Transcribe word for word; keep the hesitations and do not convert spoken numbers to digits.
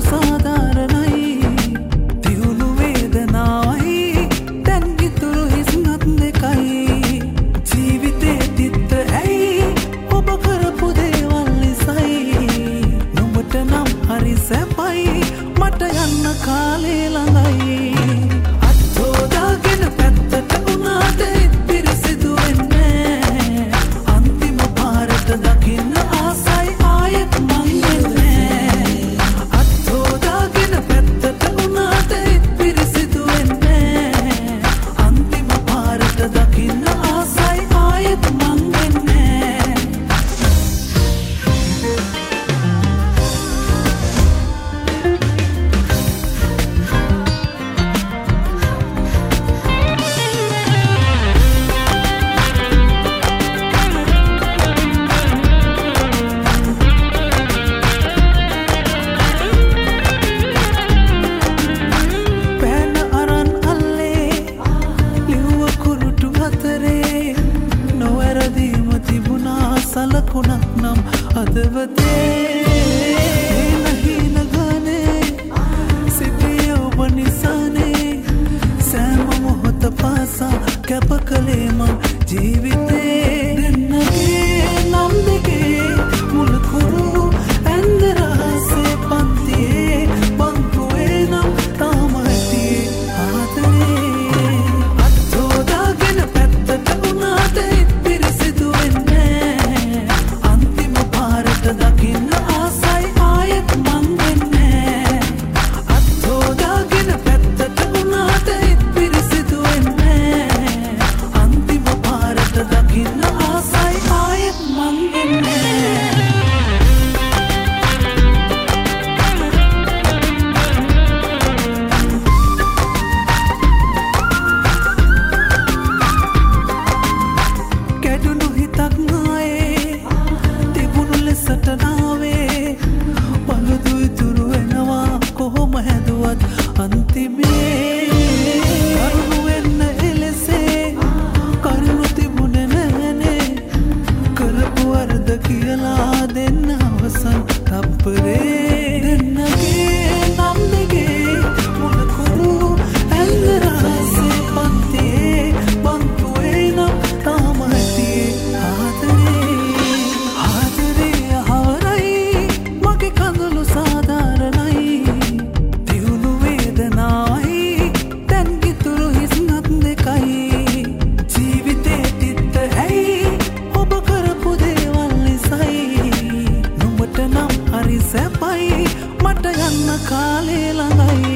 සාධාරණයි දියුණු වේදනාවයි දැන් ඉතුරු හිස්නත් දෙකයි ජීවිතේ තිත්ත ඇයි ඔබ කරපු දේවල් නිසයි නුඹට නම් හරි සැපයි මට යන්න කාලේ ළඟයි අත්හොදාගෙන පැත්තට උනාට පිරිසිදු වෙන්නේ අන්තිම පාරට දකින්න ආසයි ආයෙත් මං එන්නේ අත්හොදාගෙන පැත්තට උනාට පිරිසිදු වෙන්නේ අන්තිම පාරට දකින්න ආසයි ආයෙත් මං එන්නේ පෑන අරන් අල්ලේ ලිව්ව කුරුටු අතරේ නොවැරදීම තිබුණා සලකුණක් නම් හදවතේ නැහින ගානේ සිටියේ ඔබ නිසානේ සෑම මොහොත පාසා කැප කළේ මං ජීවිතේ දෙන්නගේ නම් දෙකේ මුල කුරු ඇන්ද රහසේ පන්තියේ බංකුවේ නම් තාම ඇතියේ ආදරේ අත්හොදාගෙන පැත්තට උනාට පිරිසිදු වෙන්නේ අන්තිම පාරට දකින්න ආසයි ආයෙත් මං වෙන්නේ අත්හොදාගෙන පැත්තට උනාට පිරිසිදු වෙන්නේ අන්තිම පාරට දකින්න ආසයි ආයෙත් මං වෙන්නේ කැඩුණු හිතක් නායේ තිබුණු ලෙසට නාවේ පළුදු ඉතුරු වෙනවා කොහොම හැදුවත් අන්තිමේ කරුණු වෙන්න එලෙසේ කරුණු තිබුණේ නැහනේ කරපු වරද කියලා දෙන්න අවසන් තප්පරේ දෙන්නගේ නම් දෙකේ මුල කුරු ඇල්ල රහසේ පන්තියේ බංකුවේ නම් තාම ඇතියේ ආදරේ ආදරේ හවරයි මගේ කඳුළු සාධාරණයි දියුණු වේදනාවයි දැන් ඉතුරු හිස්නත් දෙකයි ජීවිතේ තිත්ත ඇයි ඔබ කරපු දේවල් නිසයි නුඹට නම් හරි සැපයි මට යන්න කාලේ ළඟයි